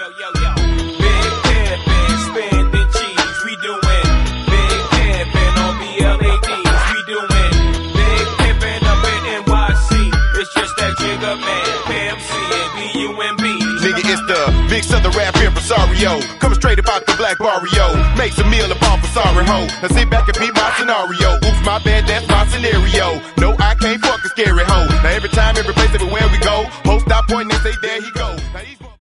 Big pimpin', spending cheese, we doing. Big pimpin' on BLADs, we doing. Big pimpin' up in NYC, it's just that Jigga Man, Pimp C and B-U-M-B. Nigga, it's the big southern rap impresario, coming straight about the black barrio. Makes a meal of all for sorry ho. Now sit back and beat my scenario. Oops, my bad, that's my scenario. No, I can't fuck a scary hoe. Now every time, every place, everywhere we go, host stop pointing and say, there he go. Now